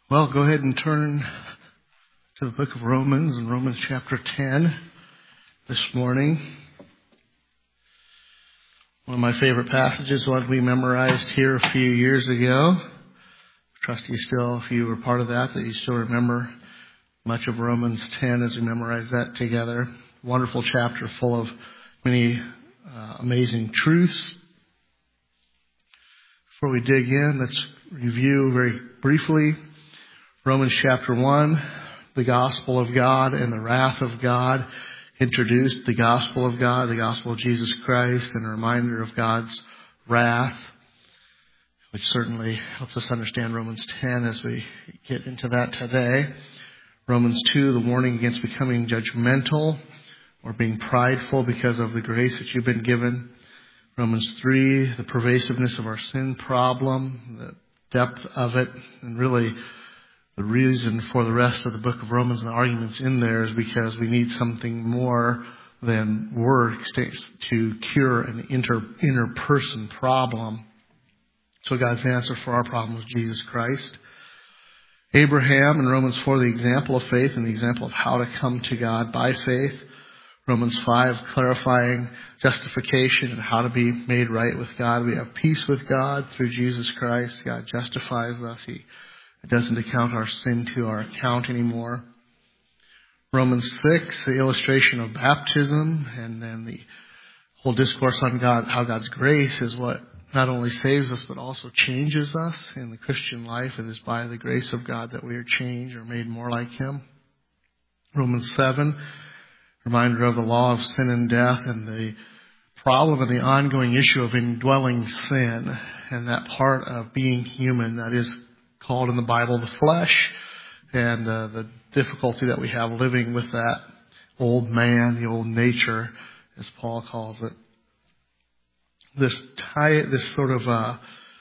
Well, go ahead and turn to the book of Romans and Romans chapter 10 this morning. One of my favorite passages, one we memorized here a few years ago. I trust you still, if you were part of that you still remember much of Romans 10 as we memorized that together. Wonderful chapter full of many amazing truths. Before we dig in, let's review very briefly Romans chapter 1, the gospel of God and the wrath of God, introduced the gospel of God, the gospel of Jesus Christ, and a reminder of God's wrath, which certainly helps us understand Romans 10 as we get into that today. Romans 2, the warning against becoming judgmental or being prideful because of the grace that you've been given. Romans 3, the pervasiveness of our sin problem, the depth of it, and really the reason for the rest of the book of Romans and the arguments in there is because we need something more than works to cure an inner-person problem. So God's answer for our problem was Jesus Christ. Abraham in Romans 4, the example of faith and the example of how to come to God by faith. Romans 5, clarifying justification and how to be made right with God. We have peace with God through Jesus Christ. God justifies us. He doesn't account our sin to our account anymore. Romans 6, the illustration of baptism, and then the whole discourse on God, how God's grace is what not only saves us but also changes us in the Christian life. It is by the grace of God that we are changed or made more like Him. Romans 7, reminder of the law of sin and death and the problem and the ongoing issue of indwelling sin and that part of being human that is called in the Bible the flesh, and the difficulty that we have living with that old man, the old nature, as Paul calls it. This sort of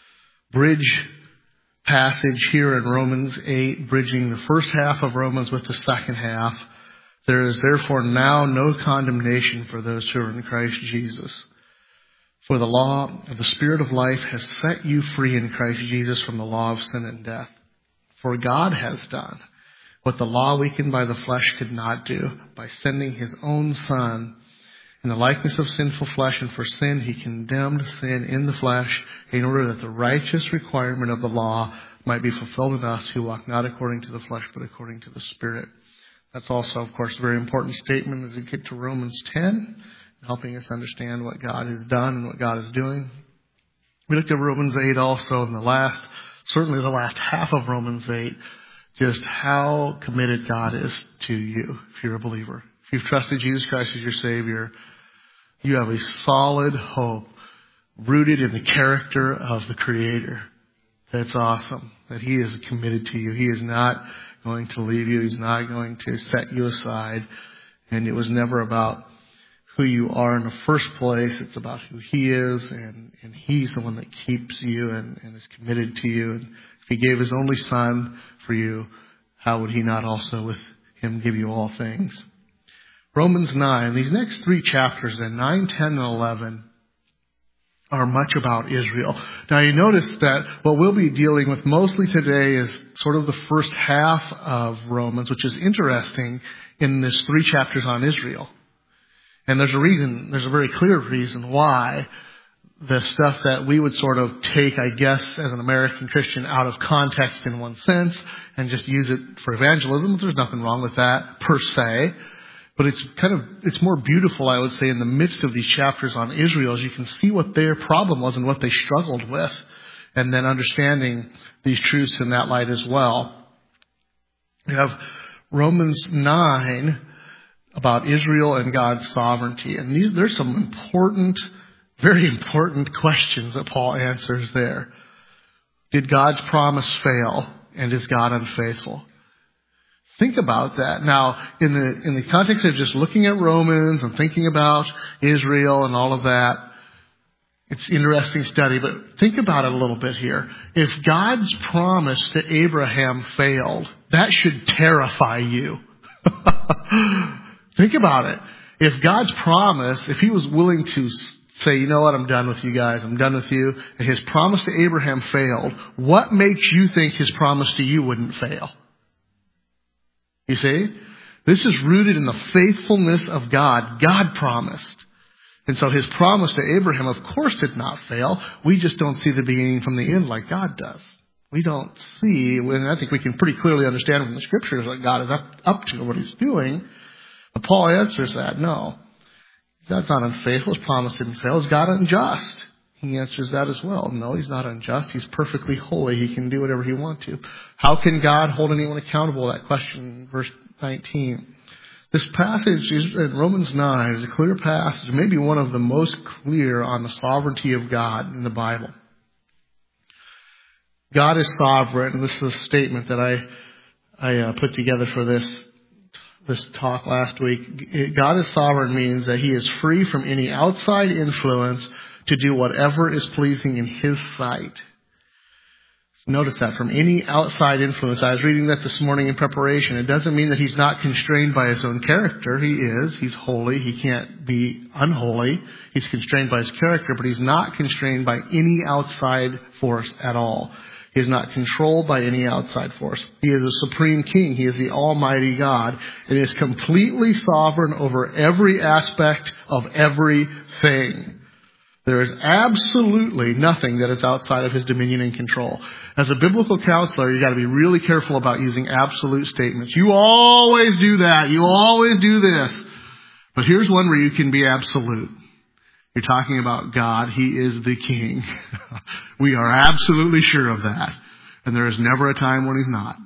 bridge passage here in Romans 8, bridging the first half of Romans with the second half. There is therefore now no condemnation for those who are in Christ Jesus. For the law of the Spirit of life has set you free in Christ Jesus from the law of sin and death. For God has done what the law weakened by the flesh could not do, by sending His own Son in the likeness of sinful flesh, and for sin He condemned sin in the flesh, in order that the righteous requirement of the law might be fulfilled in us who walk not according to the flesh but according to the Spirit. That's also, of course, a very important statement as we get to Romans 10. Helping us understand what God has done and what God is doing. We looked at Romans 8 also in certainly the last half of Romans 8, just how committed God is to you if you're a believer. If you've trusted Jesus Christ as your Savior, you have a solid hope rooted in the character of the Creator. That's awesome, that He is committed to you. He is not going to leave you. He's not going to set you aside. And it was never about who you are in the first place. It's about who He is, and He's the one that keeps you and is committed to you. And if He gave His only Son for you, how would He not also with Him give you all things? Romans 9, these next three chapters, then 9, 10, and 11, are much about Israel. Now you notice that what we'll be dealing with mostly today is sort of the first half of Romans, which is interesting in this three chapters on Israel. And there's a very clear reason why the stuff that we would sort of take, I guess, as an American Christian out of context in one sense and just use it for evangelism. There's nothing wrong with that per se. But it's more beautiful, I would say, in the midst of these chapters on Israel, as you can see what their problem was and what they struggled with, and then understanding these truths in that light as well. We have Romans 9 about Israel and God's sovereignty. And there's some very important questions that Paul answers there. Did God's promise fail? And is God unfaithful? Think about that. Now, in the context of just looking at Romans and thinking about Israel and all of that, it's interesting study, but think about it a little bit here. If God's promise to Abraham failed, that should terrify you. Think about it. If God's promise, if He was willing to say, you know what, I'm done with you guys. I'm done with you. And his promise to Abraham failed. What makes you think his promise to you wouldn't fail? You see? This is rooted in the faithfulness of God. God promised. And so his promise to Abraham, of course, did not fail. We just don't see the beginning from the end like God does. We don't see, and I think we can pretty clearly understand from the scriptures what God is up to, what he's doing. But Paul answers that, no. God's not unfaithful. His promise didn't fail. Is God unjust? He answers that as well. No, he's not unjust. He's perfectly holy. He can do whatever he wants to. How can God hold anyone accountable? That question, verse 19. This passage is in Romans 9 is a clear passage, maybe one of the most clear on the sovereignty of God in the Bible. God is sovereign, and this is a statement that I put together for this talk last week. God is sovereign means that he is free from any outside influence to do whatever is pleasing in his sight. Notice that, from any outside influence. I was reading that this morning in preparation. It doesn't mean that he's not constrained by his own character. He is. He's holy. He can't be unholy. He's constrained by his character, but he's not constrained by any outside force at all. He is not controlled by any outside force. He is a supreme king. He is the almighty God and is completely sovereign over every aspect of everything. There is absolutely nothing that is outside of his dominion and control. As a biblical counselor, you've got to be really careful about using absolute statements. You always do that. You always do this. But here's one where you can be absolute. You're talking about God. He is the king. We are absolutely sure of that. And there is never a time when he's not.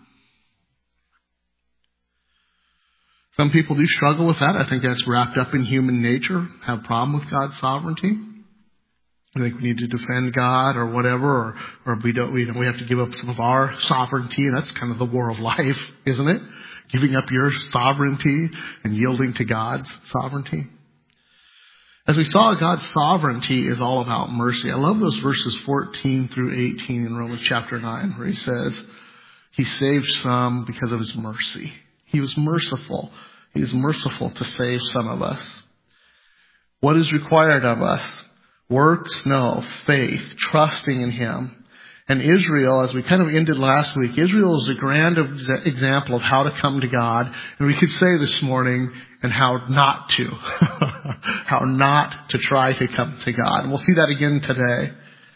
Some people do struggle with that. I think that's wrapped up in human nature, have a problem with God's sovereignty. I think we need to defend God or whatever, or we have to give up some of our sovereignty, and that's kind of the war of life, isn't it? Giving up your sovereignty and yielding to God's sovereignty. As we saw, God's sovereignty is all about mercy. I love those verses 14 through 18 in Romans chapter 9, where he says, he saved some because of his mercy. He was merciful. He is merciful to save some of us. What is required of us? Works? No. Faith. Trusting in him. And Israel, as we kind of ended last week, Israel is a grand example of how to come to God. And we could say this morning, and how not to. How not to try to come to God. And we'll see that again today.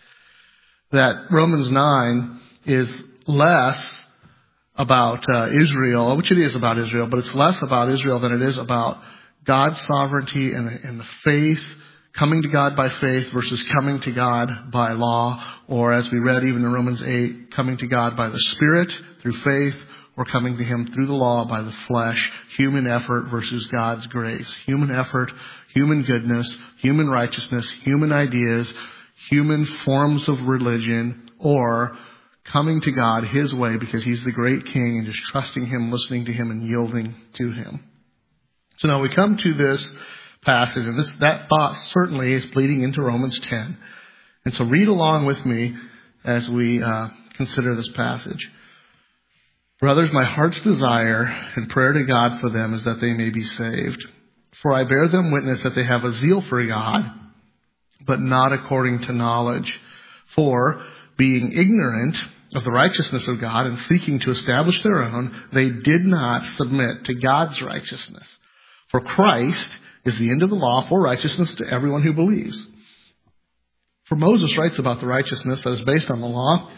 That Romans 9 is less about Israel, which it is about Israel, but it's less about Israel than it is about God's sovereignty and the faith, coming to God by faith versus coming to God by law, or as we read even in Romans 8, coming to God by the Spirit through faith, or coming to him through the law by the flesh, human effort versus God's grace. Human effort, human goodness, human righteousness, human ideas, human forms of religion, or coming to God his way because he's the great king and just trusting him, listening to him, and yielding to him. So now we come to this passage, and that thought certainly is bleeding into Romans 10. And so read along with me as we consider this passage. Brothers, my heart's desire and prayer to God for them is that they may be saved. For I bear them witness that they have a zeal for God, but not according to knowledge. For, being ignorant of the righteousness of God and seeking to establish their own, they did not submit to God's righteousness. For Christ is the end of the law for righteousness to everyone who believes. For Moses writes about the righteousness that is based on the law,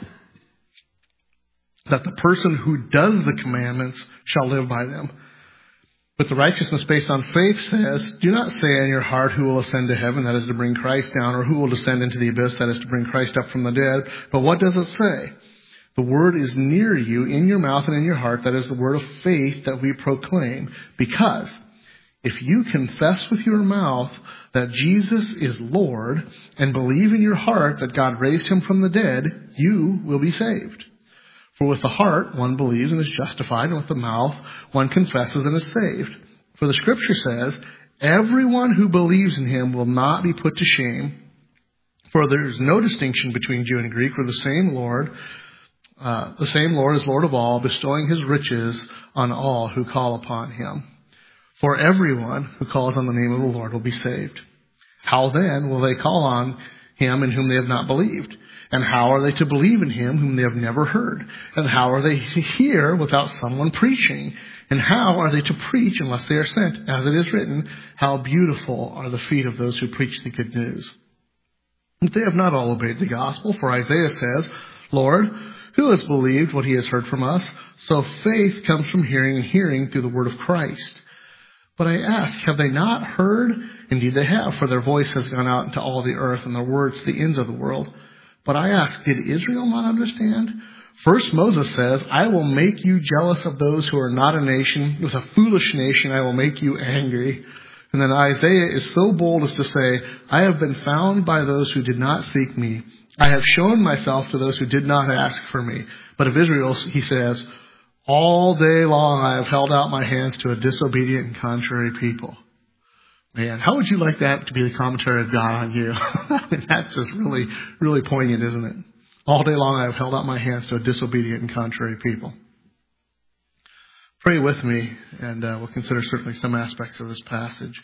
that the person who does the commandments shall live by them. But the righteousness based on faith says, do not say in your heart who will ascend to heaven, that is to bring Christ down, or who will descend into the abyss, that is to bring Christ up from the dead. But what does it say? The word is near you, in your mouth and in your heart, that is the word of faith that we proclaim. Because if you confess with your mouth that Jesus is Lord and believe in your heart that God raised him from the dead, you will be saved. For with the heart one believes and is justified, and with the mouth one confesses and is saved. For the scripture says, everyone who believes in him will not be put to shame. For there is no distinction between Jew and Greek, for the same Lord is Lord of all, bestowing his riches on all who call upon him. For everyone who calls on the name of the Lord will be saved. How then will they call on him in whom they have not believed? And how are they to believe in him whom they have never heard? And how are they to hear without someone preaching? And how are they to preach unless they are sent? As it is written, how beautiful are the feet of those who preach the good news. But they have not all obeyed the gospel, for Isaiah says, Lord, who has believed what he has heard from us? So faith comes from hearing, and hearing through the word of Christ. But I ask, have they not heard? Indeed they have, for their voice has gone out into all the earth, and their words to the ends of the world. But I ask, did Israel not understand? First Moses says, I will make you jealous of those who are not a nation. With a foolish nation I will make you angry. And then Isaiah is so bold as to say, I have been found by those who did not seek me. I have shown myself to those who did not ask for me. But of Israel, he says, all day long I have held out my hands to a disobedient and contrary people. Man, how would you like that to be the commentary of God on you? I mean, that's just really, really poignant, isn't it? All day long I have held out my hands to a disobedient and contrary people. Pray with me, and we'll consider certainly some aspects of this passage.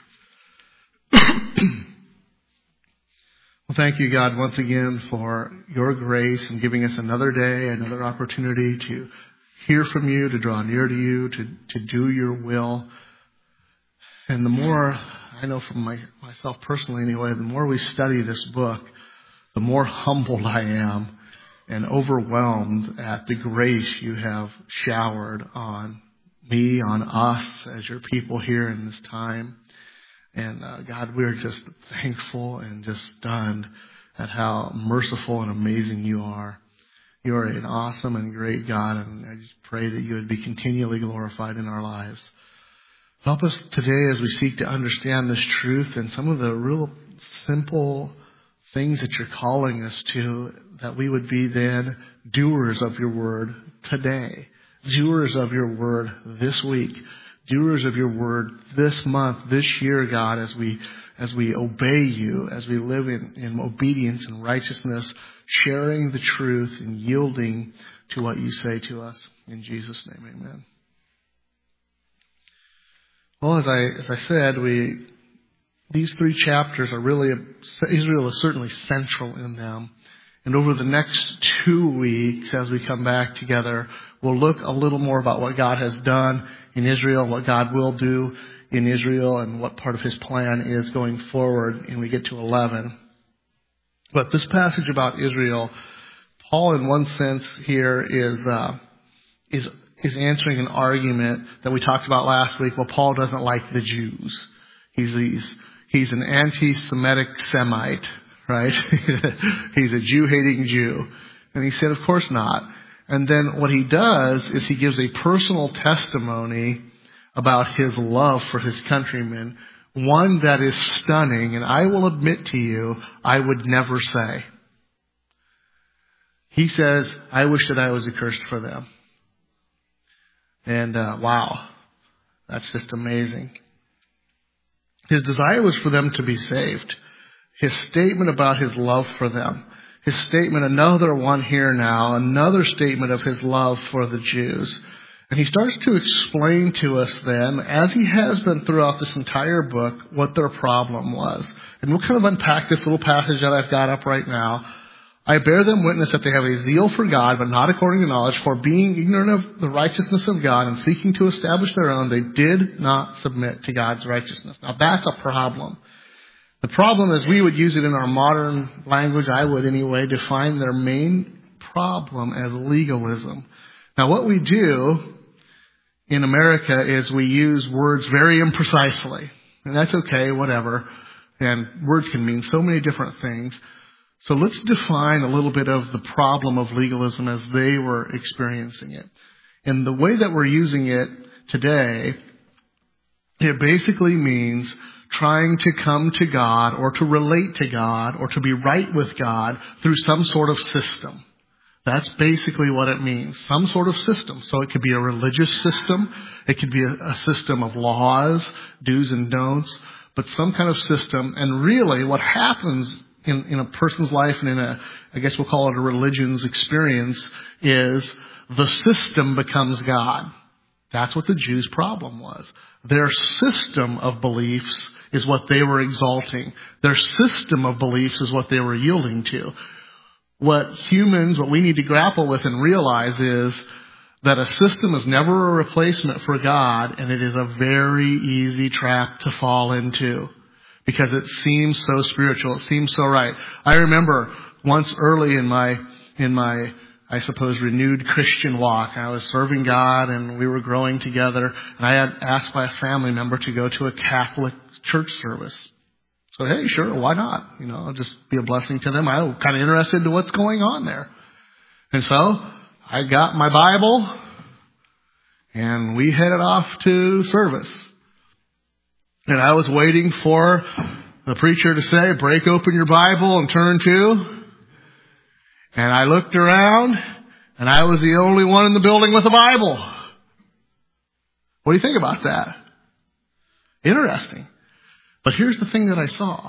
Well, thank you, God, once again for your grace and giving us another day, another opportunity to hear from you, to draw near to you, to do your will. And the more, I know from myself personally anyway, the more we study this book, the more humbled I am and overwhelmed at the grace you have showered on me, on us as your people here in this time. And God, we're just thankful and just stunned at how merciful and amazing you are. You are an awesome and great God, and I just pray that you would be continually glorified in our lives. Help us today as we seek to understand this truth and some of the real simple things that you're calling us to, that we would be then doers of your word today, doers of your word this week, doers of your word this month, this year, God, as we obey you, as we live in obedience and righteousness, sharing the truth and yielding to what you say to us. In Jesus' name, amen. Well, as I said, these three chapters are really, Israel is certainly central in them. And over the next 2 weeks, as we come back together, we'll look a little more about what God has done in Israel, what God will do in Israel, and what part of his plan is going forward, and we get to 11. But this passage about Israel, Paul in one sense here is answering an argument that we talked about last week. Well, Paul doesn't like the Jews. He's an anti-Semitic Semite, right? He's a Jew-hating Jew. And he said, of course not. And then what he does is he gives a personal testimony about his love for his countrymen, one that is stunning, and I will admit to you, I would never say. He says, I wish that I was accursed for them. And wow, that's just amazing. His desire was for them to be saved. His statement about his love for them. His statement, another one here now, another statement of his love for the Jews. And he starts to explain to us then, as he has been throughout this entire book, what their problem was. And we'll kind of unpack this little passage that I've got up right now. I bear them witness that they have a zeal for God, but not according to knowledge, for being ignorant of the righteousness of God and seeking to establish their own, they did not submit to God's righteousness. Now that's a problem. The problem, as we would use it in our modern language, I would anyway, define their main problem as legalism. Now what we do in America is we use words very imprecisely. And that's okay, whatever. And words can mean so many different things. So let's define a little bit of the problem of legalism as they were experiencing it. And the way that we're using it today, it basically means trying to come to God or to relate to God or to be right with God through some sort of system. That's basically what it means. Some sort of system. So it could be a religious system. It could be a system of laws, do's and don'ts, but some kind of system. And really what happens in a person's life and in I guess we'll call it a religion's experience, is the system becomes God. That's what the Jews' problem was. Their system of beliefs is what they were exalting. Their system of beliefs is what they were yielding to. What we need to grapple with and realize is that a system is never a replacement for God, and it is a very easy trap to fall into because it seems so spiritual. It seems so right. I remember once early in my, I suppose, renewed Christian walk, I was serving God and we were growing together, and I had asked by a family member to go to a Catholic church service. So, hey, sure, why not? I'll just be a blessing to them. I'm kind of interested in what's going on there. And so I got my Bible and we headed off to service. And I was waiting for the preacher to say, break open your Bible and turn to. And I looked around and I was the only one in the building with a Bible. What do you think about that? Interesting. But here's the thing that I saw.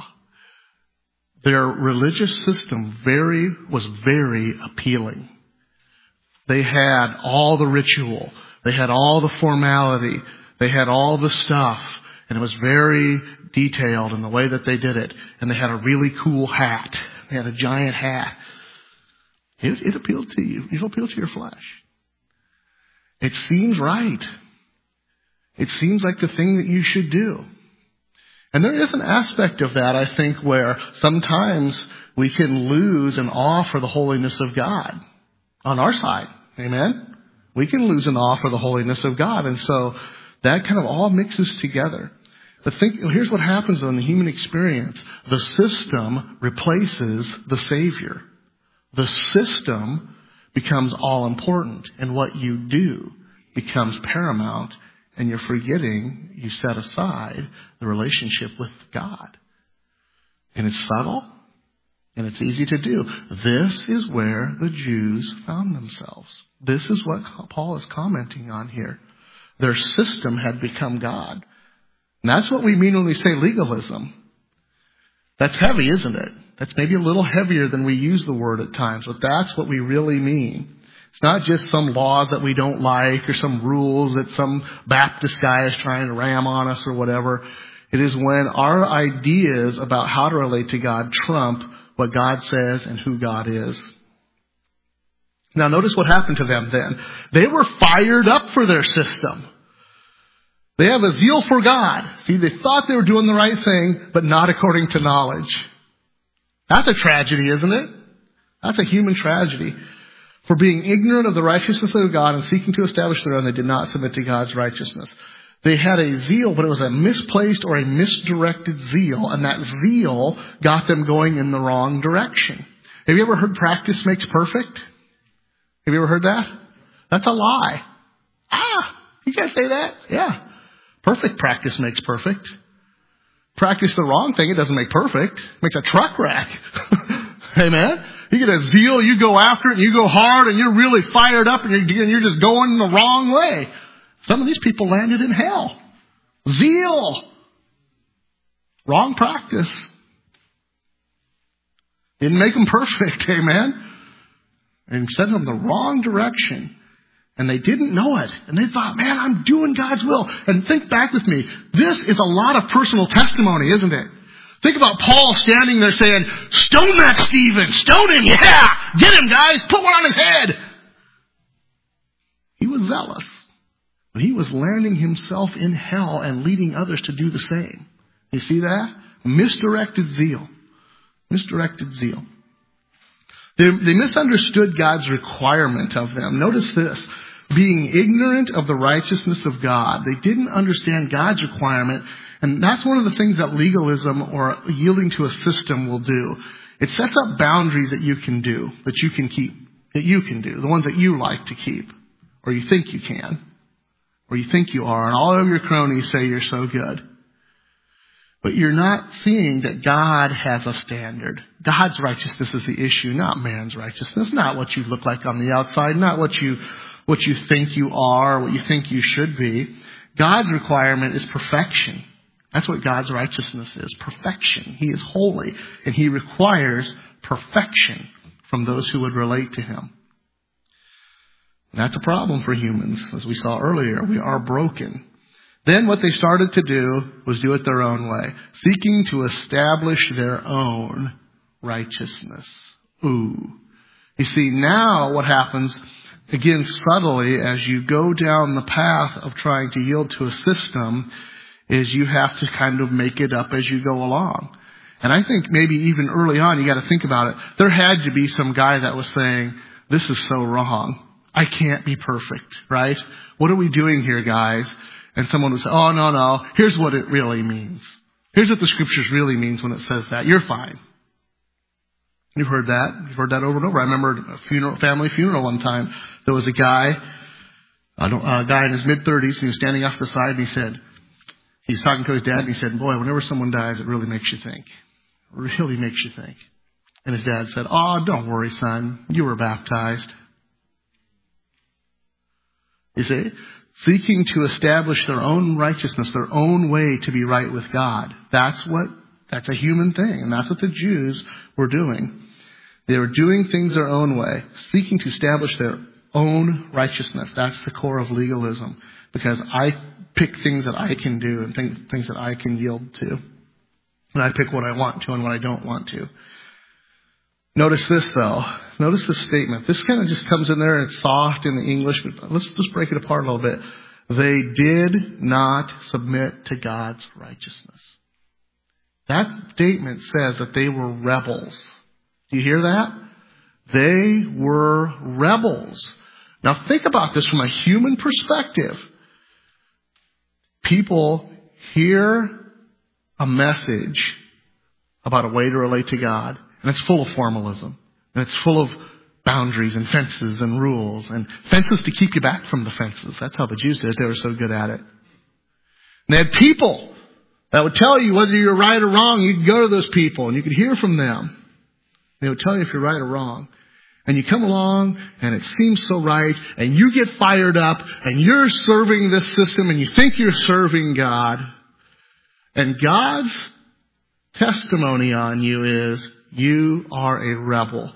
Their religious system was very appealing. They had all the ritual. They had all the formality. They had all the stuff. And it was very detailed in the way that they did it. And they had a really cool hat. They had a giant hat. It appealed to you. It appealed to your flesh. It seems right. It seems like the thing that you should do. And there is an aspect of that, I think, where sometimes we can lose an awe for the holiness of God on our side. Amen? We can lose an awe for the holiness of God. And so that kind of all mixes together. But here's what happens in the human experience. The system replaces the Savior. The system becomes all important. And what you do becomes paramount. And you're forgetting, you set aside the relationship with God. And it's subtle, and it's easy to do. This is where the Jews found themselves. This is what Paul is commenting on here. Their system had become God. And that's what we mean when we say legalism. That's heavy, isn't it? That's maybe a little heavier than we use the word at times, but that's what we really mean. It's not just some laws that we don't like or some rules that some Baptist guy is trying to ram on us or whatever. It is when our ideas about how to relate to God trump what God says and who God is. Now notice what happened to them then. They were fired up for their system. They have a zeal for God. See, they thought they were doing the right thing, but not according to knowledge. That's a tragedy, isn't it? That's a human tragedy. For being ignorant of the righteousness of God and seeking to establish their own, they did not submit to God's righteousness. They had a zeal, but it was a misplaced or a misdirected zeal, and that zeal got them going in the wrong direction. Have you ever heard practice makes perfect? Have you ever heard that? That's a lie. You can't say that? Yeah. Perfect practice makes perfect. Practice the wrong thing, it doesn't make perfect. It makes a truck wreck. Amen? You get a zeal, you go after it, and you go hard, and you're really fired up, and you're just going the wrong way. Some of these people landed in hell. Zeal. Wrong practice. Didn't make them perfect, amen? And sent them the wrong direction. And they didn't know it. And they thought, man, I'm doing God's will. And think back with me. This is a lot of personal testimony, isn't it? Think about Paul standing there saying, stone that Stephen, stone him, yeah, get him guys, put one on his head. He was zealous, but he was landing himself in hell and leading others to do the same. You see that? Misdirected zeal. Misdirected zeal. They misunderstood God's requirement of them. Notice this. Being ignorant of the righteousness of God, they didn't understand God's requirement. And that's one of the things that legalism or yielding to a system will do. It sets up boundaries that you can do, that you can keep, that you can do, the ones that you like to keep, or you think you can, or you think you are, and all of your cronies say you're so good. But you're not seeing that God has a standard. God's righteousness is the issue, not man's righteousness, not what you look like on the outside, not what you think you are, what you think you should be. God's requirement is perfection. That's what God's righteousness is, perfection. He is holy, and He requires perfection from those who would relate to Him. And that's a problem for humans. As we saw earlier, we are broken. Then what they started to do was do it their own way, seeking to establish their own righteousness. Ooh. You see, now what happens, again, subtly, as you go down the path of trying to yield to a system, is you have to kind of make it up as you go along. And I think maybe even early on, you got to think about it. There had to be some guy that was saying, this is so wrong. I can't be perfect, right? What are we doing here, guys? And someone would say, oh, no. Here's what it really means. Here's what the scriptures really means when it says that. You're fine. You've heard that. You've heard that over and over. I remember a family funeral one time. There was a guy in his mid-30s. He was standing off the side and he said, he's talking to his dad and he said, boy, whenever someone dies, it really makes you think. Really makes you think. And his dad said, oh, don't worry, son. You were baptized. You see? Seeking to establish their own righteousness, their own way to be right with God. That's a human thing. And that's what the Jews were doing. They were doing things their own way, seeking to establish their own righteousness. That's the core of legalism. Because I pick things that I can do and things that I can yield to. And I pick what I want to and what I don't want to. Notice this, though. Notice this statement. This kind of just comes in there and it's soft in the English, but let's just break it apart a little bit. They did not submit to God's righteousness. That statement says that they were rebels. Do you hear that? They were rebels. Now think about this from a human perspective. People hear a message about a way to relate to God, and it's full of formalism. And it's full of boundaries and fences and rules and fences to keep you back from the fences. That's how the Jews did it. They were so good at it. And they had people that would tell you whether you're right or wrong. You could go to those people and you could hear from them. They would tell you if you're right or wrong. And you come along and it seems so right and you get fired up and you're serving this system and you think you're serving God. And God's testimony on you is you are a rebel.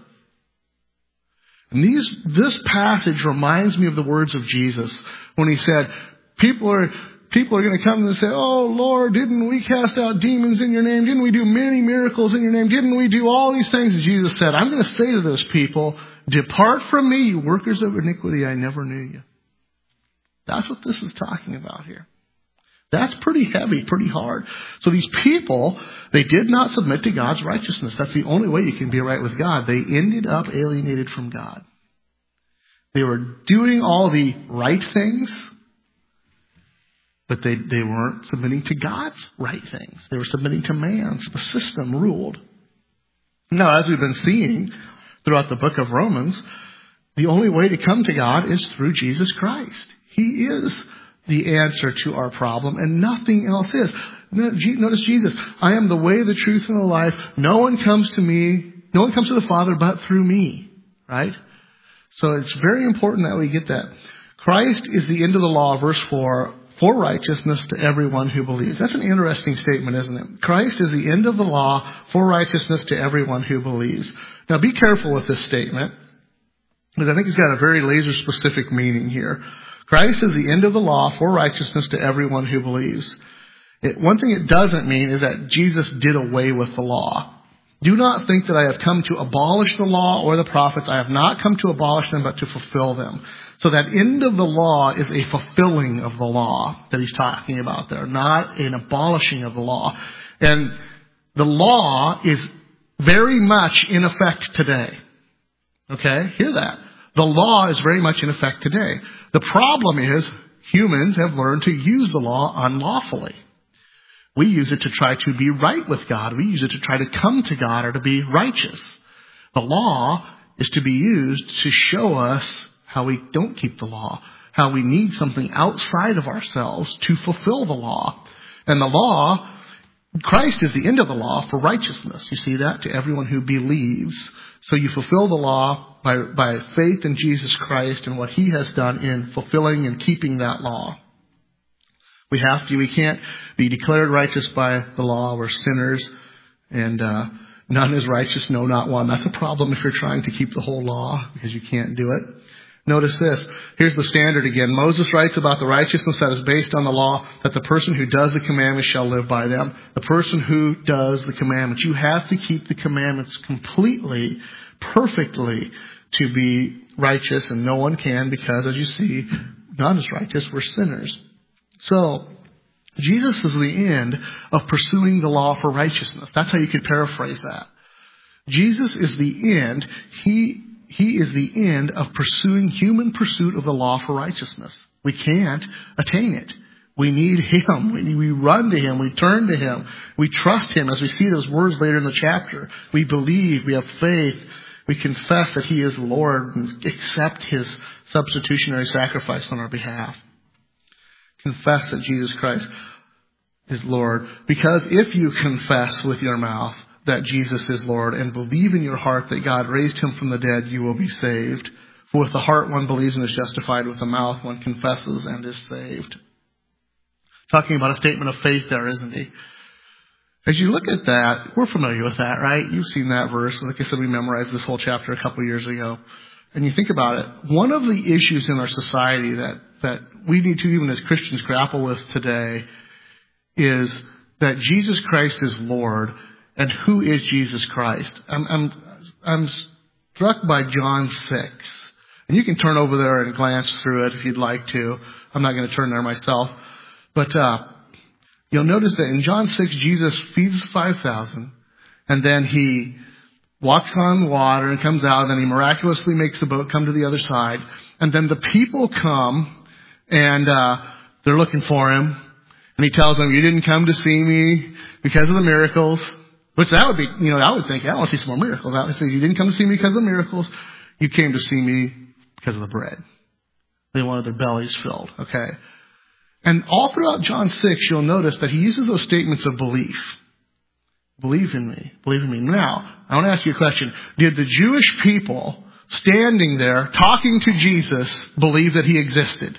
And this passage reminds me of the words of Jesus when he said, people are going to come and say, oh, Lord, didn't we cast out demons in your name? Didn't we do many miracles in your name? Didn't we do all these things? And Jesus said, I'm going to say to those people, depart from me, you workers of iniquity, I never knew you. That's what this is talking about here. That's pretty heavy, pretty hard. So these people, they did not submit to God's righteousness. That's the only way you can be right with God. They ended up alienated from God. They were doing all the right things, but they weren't submitting to God's right things. They were submitting to man's. The system ruled. Now, as we've been seeing throughout the book of Romans, the only way to come to God is through Jesus Christ. He is the answer to our problem, and nothing else is. Notice Jesus. I am the way, the truth, and the life. No one comes to the Father but through me. Right? So it's very important that we get that. Christ is the end of the law, verse 4, for righteousness to everyone who believes. That's an interesting statement, isn't it? Christ is the end of the law for righteousness to everyone who believes. Now be careful with this statement, because I think it's got a very laser-specific meaning here. Christ is the end of the law for righteousness to everyone who believes. One thing it doesn't mean is that Jesus did away with the law. Do not think that I have come to abolish the law or the prophets. I have not come to abolish them, but to fulfill them. So that end of the law is a fulfilling of the law that he's talking about there, not an abolishing of the law. And the law is very much in effect today. Okay? Hear that. The law is very much in effect today. The problem is humans have learned to use the law unlawfully. We use it to try to be right with God. We use it to try to come to God or to be righteous. The law is to be used to show us how we don't keep the law, how we need something outside of ourselves to fulfill the law. And the law, Christ is the end of the law for righteousness. You see that? To everyone who believes. So you fulfill the law by faith in Jesus Christ and what he has done in fulfilling and keeping that law. We can't be declared righteous by the law. We're sinners, and none is righteous, no, not one. That's a problem if you're trying to keep the whole law, because you can't do it. Notice this. Here's the standard again. Moses writes about the righteousness that is based on the law, that the person who does the commandments shall live by them. The person who does the commandments. You have to keep the commandments completely, perfectly to be righteous, and no one can because, as you see, God is righteous. We're sinners. So, Jesus is the end of pursuing the law for righteousness. That's how you could paraphrase that. Jesus is the end. He is the end of pursuing human pursuit of the law for righteousness. We can't attain it. We need Him. We run to Him. We turn to Him. We trust Him. As we see those words later in the chapter, we believe, we have faith, we confess that He is Lord and accept His substitutionary sacrifice on our behalf. Confess that Jesus Christ is Lord. Because if you confess with your mouth that Jesus is Lord and believe in your heart that God raised Him from the dead, you will be saved. For with the heart one believes and is justified, with the mouth one confesses and is saved. Talking about a statement of faith there, isn't he? As you look at that, we're familiar with that, right? You've seen that verse. Like I said, we memorized this whole chapter a couple of years ago. And you think about it, one of the issues in our society that we need to, even as Christians, grapple with today is that Jesus Christ is Lord. And who is Jesus Christ? I'm struck by John 6. And you can turn over there and glance through it if you'd like to. I'm not going to turn there myself. But you'll notice that in John 6, Jesus feeds 5,000. And then He walks on water and comes out. And then He miraculously makes the boat come to the other side. And then the people come and they're looking for Him. And He tells them, you didn't come to see me because of the miracles. Which that would be, I would think, I want to see some more miracles. I would say, you didn't come to see me because of the miracles. You came to see me because of the bread. They wanted their bellies filled, okay? And all throughout John 6, you'll notice that He uses those statements of belief. Believe in me. Believe in me. Now, I want to ask you a question. Did the Jewish people standing there talking to Jesus believe that He existed?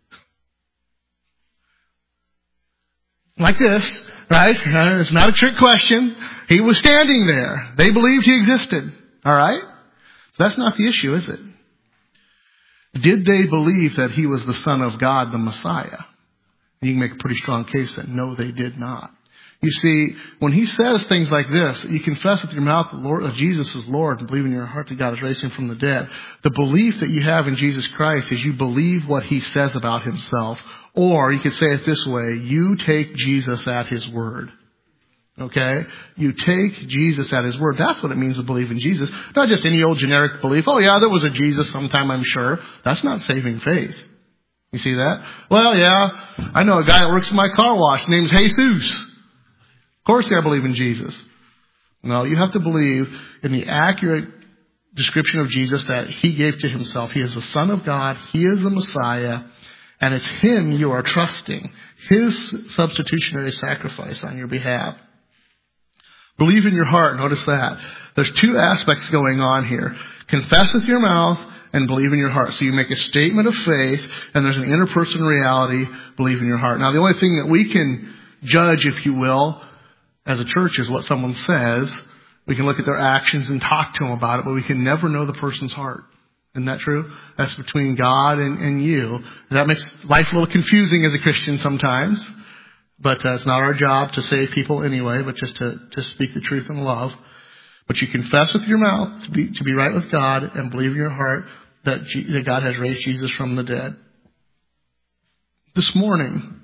Like this. Right? It's not a trick question. He was standing there. They believed He existed. All right? So that's not the issue, is it? Did they believe that He was the Son of God, the Messiah? And you can make a pretty strong case that no, they did not. You see, when He says things like this, you confess with your mouth that Jesus is Lord and believe in your heart that God has raised Him from the dead. The belief that you have in Jesus Christ is you believe what He says about Himself. Or you could say it this way, you take Jesus at His word. Okay? You take Jesus at His word. That's what it means to believe in Jesus. Not just any old generic belief. Oh yeah, there was a Jesus sometime, I'm sure. That's not saving faith. You see that? Well, yeah, I know a guy that works in my car wash named Jesus. Of course I believe in Jesus. No, you have to believe in the accurate description of Jesus that He gave to Himself. He is the Son of God. He is the Messiah. And it's Him you are trusting. His substitutionary sacrifice on your behalf. Believe in your heart. Notice that. There's two aspects going on here. Confess with your mouth and believe in your heart. So you make a statement of faith and there's an interpersonal reality. Believe in your heart. Now the only thing that we can judge, if you will, as a church is what someone says. We can look at their actions and talk to them about it, but we can never know the person's heart. Isn't that true? That's between God and you. That makes life a little confusing as a Christian sometimes. But it's not our job to save people anyway, but just to speak the truth in love. But you confess with your mouth to be right with God and believe in your heart that God has raised Jesus from the dead. This morning,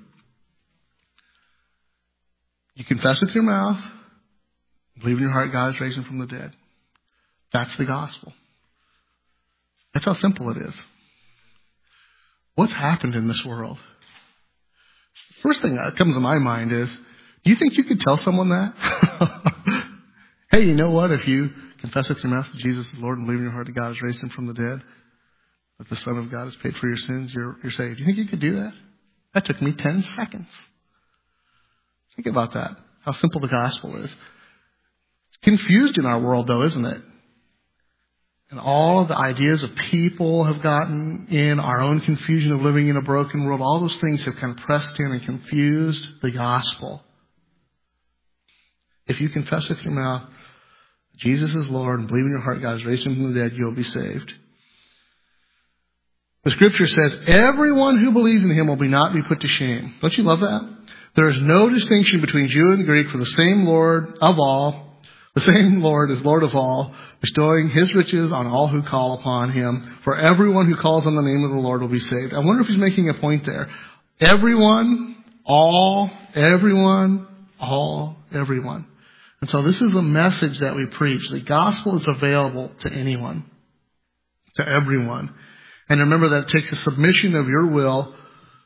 you confess with your mouth, believe in your heart God has raised Him from the dead. That's the gospel. That's how simple it is. What's happened in this world? First thing that comes to my mind is, do you think you could tell someone that? Hey, you know what? If you confess with your mouth that Jesus is Lord and believe in your heart that God has raised Him from the dead, that the Son of God has paid for your sins, you're saved. Do you think you could do that? That took me 10 seconds. Think about that. How simple the gospel is. It's confused in our world, though, isn't it? And all of the ideas of people have gotten in, our own confusion of living in a broken world, all those things have kind of pressed in and confused the gospel. If you confess with your mouth, Jesus is Lord, and believe in your heart God has raised Him from the dead, you'll be saved. The scripture says, everyone who believes in him will not be put to shame. Don't you love that? There is no distinction between Jew and Greek, for the same Lord of all, the same Lord is Lord of all, bestowing his riches on all who call upon him. For everyone who calls on the name of the Lord will be saved. I wonder if he's making a point there. Everyone, all, everyone, all, everyone. And so this is the message that we preach. The gospel is available to anyone, to everyone. And remember that it takes a submission of your will.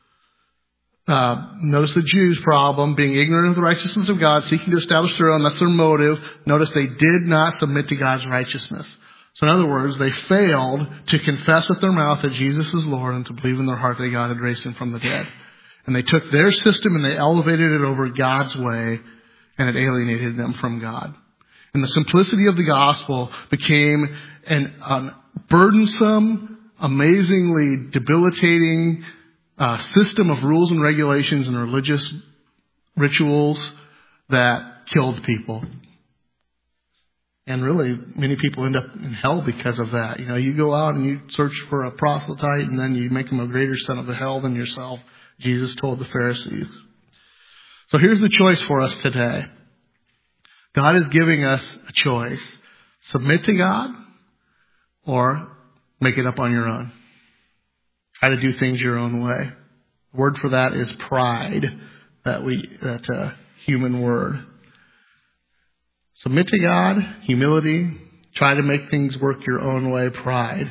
Notice the Jews' problem, being ignorant of the righteousness of God, seeking to establish their own. That's their motive. Notice they did not submit to God's righteousness. So in other words, they failed to confess with their mouth that Jesus is Lord and to believe in their heart that God had raised him from the dead. And they took their system and they elevated it over God's way, and it alienated them from God. And the simplicity of the gospel became an burdensome, amazingly debilitating system of rules and regulations and religious rituals that killed people. And really, many people end up in hell because of that. You know, you go out and you search for a proselyte and then you make him a greater son of the hell than yourself, Jesus told the Pharisees. So here's the choice for us today. God is giving us a choice. Submit to God or make it up on your own. Try to do things your own way. The word for that is pride. That human word. Submit to God, humility. Try to make things work your own way, pride.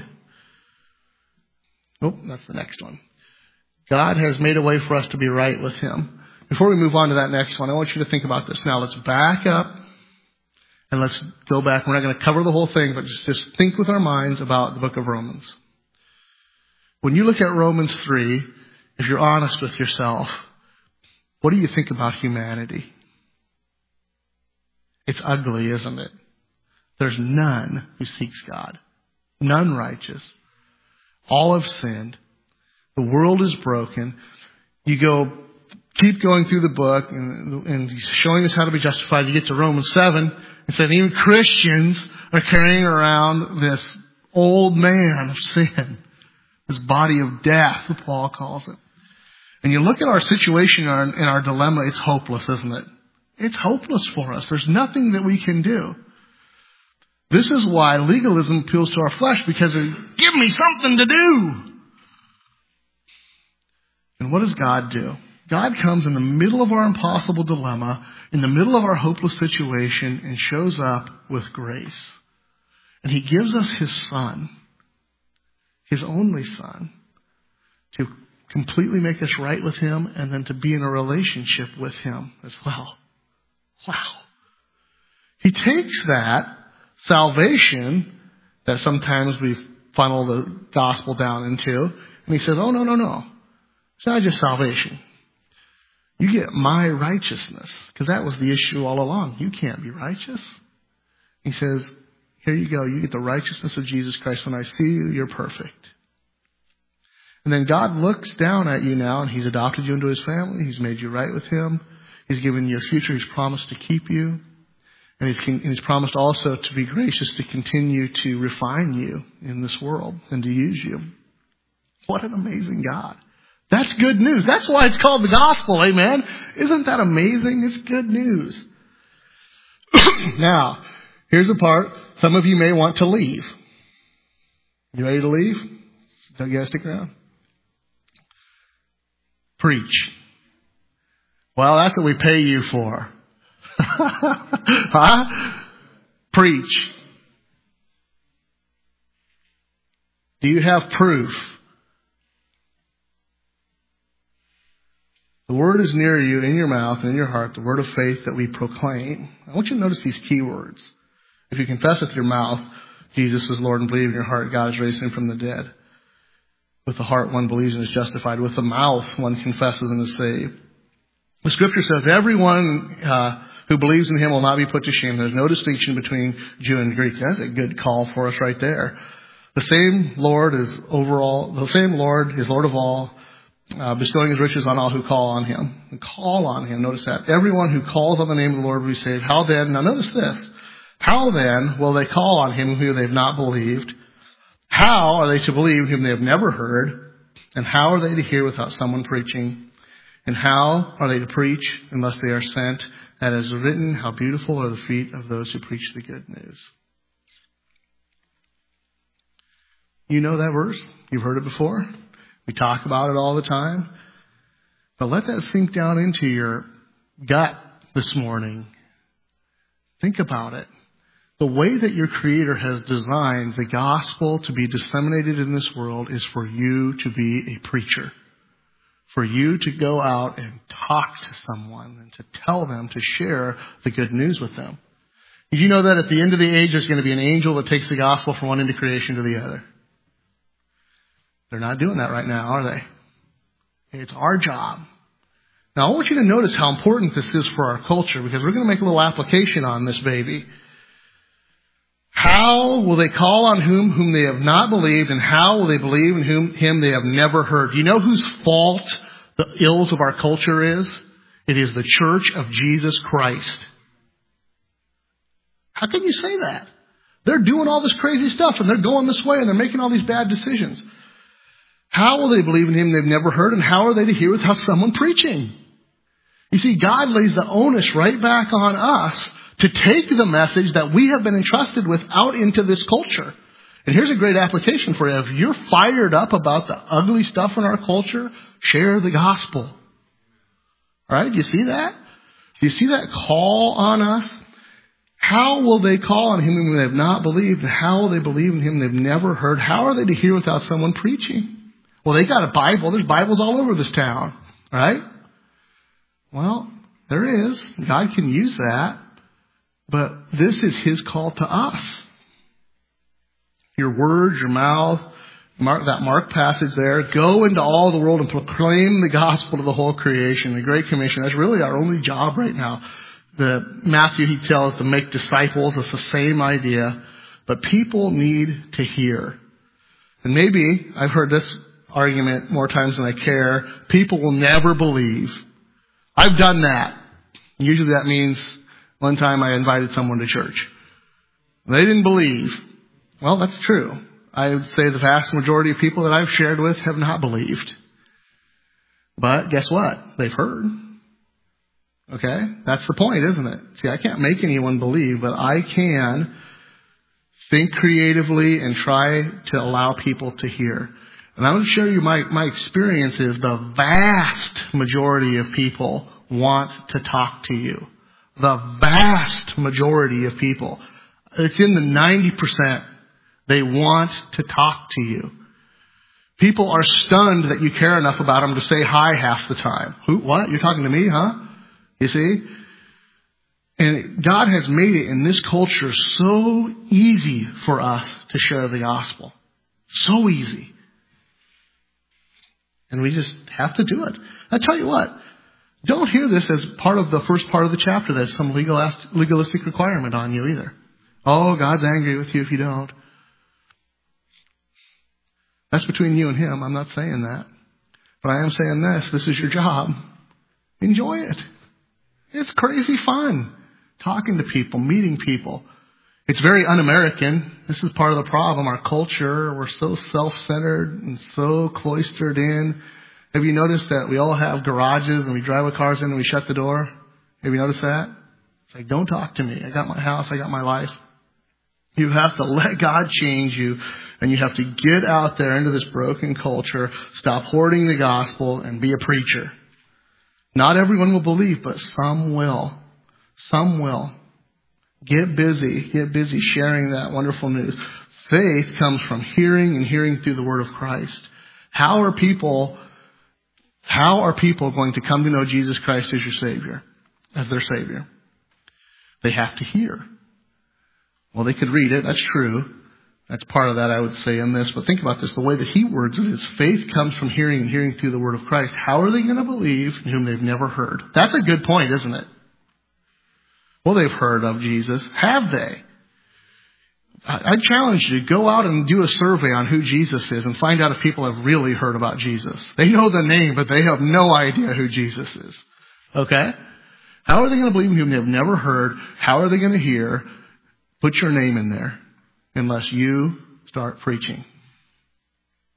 Oh, that's the next one. God has made a way for us to be right with him. Before we move on to that next one, I want you to think about this. Now let's back up and let's go back. We're not going to cover the whole thing, but just think with our minds about the book of Romans. When you look at Romans 3, if you're honest with yourself, what do you think about humanity? It's ugly, isn't it? There's none who seeks God. None righteous. All have sinned. The world is broken. Keep going through the book and he's showing us how to be justified. You get to Romans 7 and said even Christians are carrying around this old man of sin. This body of death, what Paul calls it. And you look at our situation and our dilemma, it's hopeless, isn't it? It's hopeless for us. There's nothing that we can do. This is why legalism appeals to our flesh, because give me something to do. And what does God do? God comes in the middle of our impossible dilemma, in the middle of our hopeless situation, and shows up with grace. And he gives us his Son, his only Son, to completely make us right with him and then to be in a relationship with him as well. Wow. He takes that salvation that sometimes we funnel the gospel down into, and he says, oh, no. It's not just salvation. You get my righteousness, because that was the issue all along. You can't be righteous. He says, here you go. You get the righteousness of Jesus Christ. When I see you, you're perfect. And then God looks down at you now, and he's adopted you into his family. He's made you right with him. He's given you a future. He's promised to keep you. And he's promised also to be gracious to continue to refine you in this world and to use you. What an amazing God. That's good news. That's why it's called the gospel, amen? Isn't that amazing? It's good news. Now, here's the part. Some of you may want to leave. You ready to leave? Don't you guys stick around? Preach. Well, that's what we pay you for. Huh? Preach. Do you have proof? The word is near you, in your mouth and in your heart, the word of faith that we proclaim. I want you to notice these key words. If you confess with your mouth, Jesus is Lord, and believe in your heart, God has raised him from the dead. With the heart one believes and is justified. With the mouth one confesses and is saved. The scripture says everyone who believes in him will not be put to shame. There's no distinction between Jew and Greek. That's a good call for us right there. The same Lord is Lord of all, bestowing his riches on all who call on him. And call on him. Notice that. Everyone who calls on the name of the Lord will be saved. How then? Now notice this. How then will they call on him who they've not believed? How are they to believe whom they have never heard? And how are they to hear without someone preaching? And how are they to preach unless they are sent? As is written, how beautiful are the feet of those who preach the good news. You know that verse. You've heard it before. We talk about it all the time. But let that sink down into your gut this morning. Think about it. The way that your Creator has designed the gospel to be disseminated in this world is for you to be a preacher. For you to go out and talk to someone and to tell them, to share the good news with them. Did you know that at the end of the age there's going to be an angel that takes the gospel from one end of creation to the other? They're not doing that right now, are they? It's our job. Now I want you to notice how important this is for our culture, because we're going to make a little application on this baby. How will they call on whom they have not believed, and how will they believe in him they have never heard? Do you know whose fault the ills of our culture is? It is the church of Jesus Christ. How can you say that? They're doing all this crazy stuff, and they're going this way, and they're making all these bad decisions. How will they believe in him they've never heard, and how are they to hear without someone preaching? You see, God lays the onus right back on us to take the message that we have been entrusted with out into this culture. And here's a great application for you. If you're fired up about the ugly stuff in our culture, share the gospel. All right? Do you see that? Do you see that call on us? How will they call on him whom they have not believed? And how will they believe in him they've never heard? How are they to hear without someone preaching? Well, they got a Bible. There's Bibles all over this town. Right? Well, there is. God can use that. But this is his call to us. Your words, your mouth, that Mark passage there. Go into all the world and proclaim the gospel to the whole creation. The Great Commission. That's really our only job right now. Matthew, he tells to make disciples. It's the same idea. But people need to hear. And maybe, I've heard this argument more times than I care. People will never believe. I've done that. Usually that means one time I invited someone to church. They didn't believe. Well, that's true. I would say the vast majority of people that I've shared with have not believed. But guess what? They've heard. Okay? That's the point, isn't it? See, I can't make anyone believe, but I can think creatively and try to allow people to hear. And I'm going to show you my experience is the vast majority of people want to talk to you. The vast majority of people. It's in the 90%. They want to talk to you. People are stunned that you care enough about them to say hi half the time. Who? What? You're talking to me, huh? You see? And God has made it in this culture so easy for us to share the gospel. So easy. And we just have to do it. I tell you what. Don't hear this as part of the first part of the chapter that's some legalistic requirement on you either. Oh, God's angry with you if you don't. That's between you and him. I'm not saying that. But I am saying this. This is your job. Enjoy it. It's crazy fun. Talking to people, meeting people. It's very un-American. This is part of the problem. Our culture, we're so self-centered and so cloistered in. Have you noticed that we all have garages and we drive our cars in and we shut the door? Have you noticed that? It's like, don't talk to me. I got my house. I got my life. You have to let God change you, and you have to get out there into this broken culture, stop hoarding the gospel, and be a preacher. Not everyone will believe, but some will. Some will. Get busy sharing that wonderful news. Faith comes from hearing and hearing through the word of Christ. How are people going to come to know Jesus Christ as your Savior, as their Savior? They have to hear. Well, they could read it. That's true. That's part of that, I would say, in this. But think about this. The way that he words it is faith comes from hearing and hearing through the word of Christ. How are they going to believe in whom they've never heard? That's a good point, isn't it? Well, they've heard of Jesus. Have they? I challenge you to go out and do a survey on who Jesus is and find out if people have really heard about Jesus. They know the name, but they have no idea who Jesus is. Okay? How are they going to believe in whom they have never heard? How are they going to hear? Put your name in there unless you start preaching.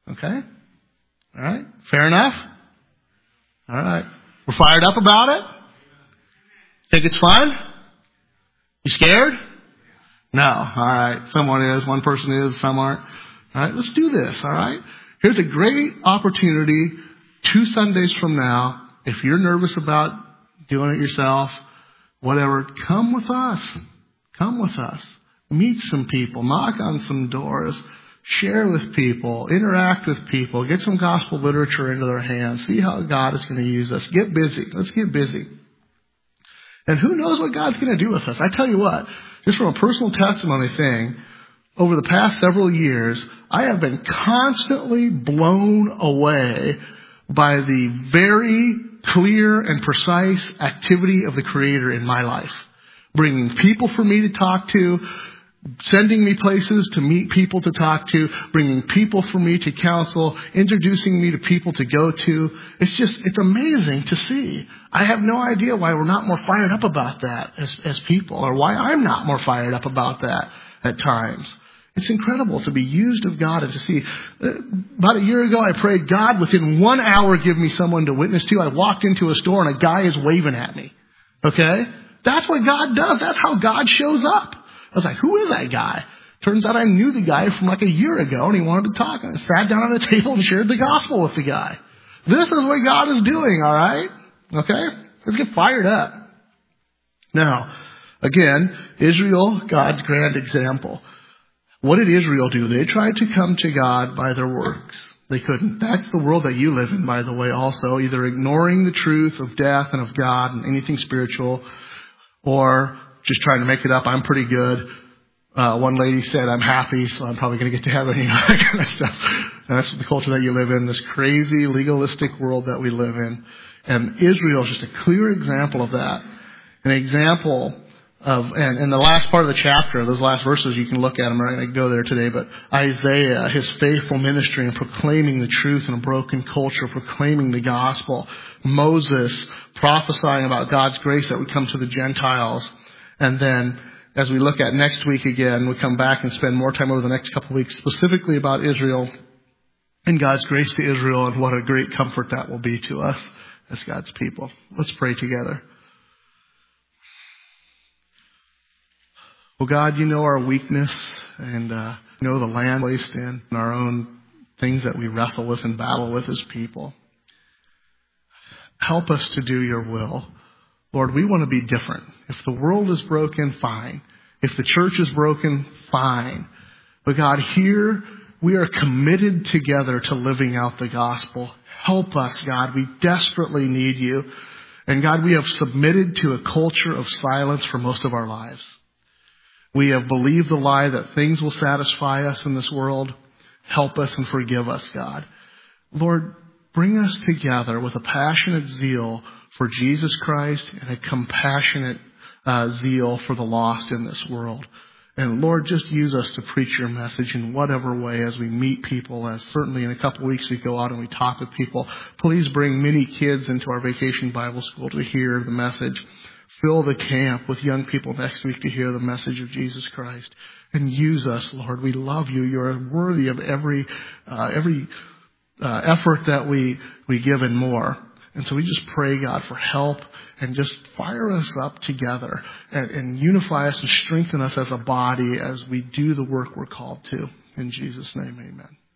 Okay? All right? Fair enough? All right. We're fired up about it? Think it's fun? You scared? No. All right. Someone is. One person is. Some aren't. All right. Let's do this. All right. Here's a great opportunity 2 Sundays from now. If you're nervous about doing it yourself, whatever, come with us. Come with us. Meet some people. Knock on some doors. Share with people. Interact with people. Get some gospel literature into their hands. See how God is going to use us. Get busy. Let's get busy. And who knows what God's going to do with us? I tell you what, just from a personal testimony thing, over the past several years, I have been constantly blown away by the very clear and precise activity of the Creator in my life. Bringing people for me to talk to, sending me places to meet people to talk to, bringing people for me to counsel, introducing me to people to go to. It's amazing to see. I have no idea why we're not more fired up about that as people, or why I'm not more fired up about that at times. It's incredible to be used of God and to see. About a year ago, I prayed, God, within 1 hour, give me someone to witness to. I walked into a store and a guy is waving at me. Okay? That's what God does. That's how God shows up. I was like, who is that guy? Turns out I knew the guy from like a year ago, and he wanted to talk. And I sat down at a table and shared the gospel with the guy. This is what God is doing, all right? Okay? Let's get fired up. Now, again, Israel, God's grand example. What did Israel do? They tried to come to God by their works. They couldn't. That's the world that you live in, by the way, also. Either ignoring the truth of death and of God and anything spiritual, or just trying to make it up. I'm pretty good. One lady said, I'm happy, so I'm probably going to get to heaven, that kind of stuff. And that's the culture that you live in, this crazy, legalistic world that we live in. And Israel is just a clear example of that. An example of, and in the last part of the chapter, those last verses, you can look at them. I'm not going to go there today, but Isaiah, his faithful ministry in proclaiming the truth in a broken culture, proclaiming the gospel. Moses prophesying about God's grace that would come to the Gentiles. And then, as we look at next week again, we come back and spend more time over the next couple of weeks specifically about Israel and God's grace to Israel, and what a great comfort that will be to us as God's people. Let's pray together. Well, God, you know our weakness, and you know the land placed in, and our own things that we wrestle with and battle with as people. Help us to do your will. Lord, we want to be different. If the world is broken, fine. If the church is broken, fine. But God, here we are committed together to living out the gospel. Help us, God. We desperately need you. And God, we have submitted to a culture of silence for most of our lives. We have believed the lie that things will satisfy us in this world. Help us and forgive us, God. Lord, bring us together with a passionate zeal for Jesus Christ and a compassionate zeal for the lost in this world. And Lord, just use us to preach your message in whatever way as we meet people, as certainly in a couple of weeks we go out and we talk with people. Please bring many kids into our Vacation Bible School to hear the message. Fill the camp with young people next week to hear the message of Jesus Christ. And use us, Lord. We love you. You're worthy of every effort that we give and more. And so we just pray, God, for help, and just fire us up together and unify us and strengthen us as a body as we do the work we're called to. In Jesus' name, amen.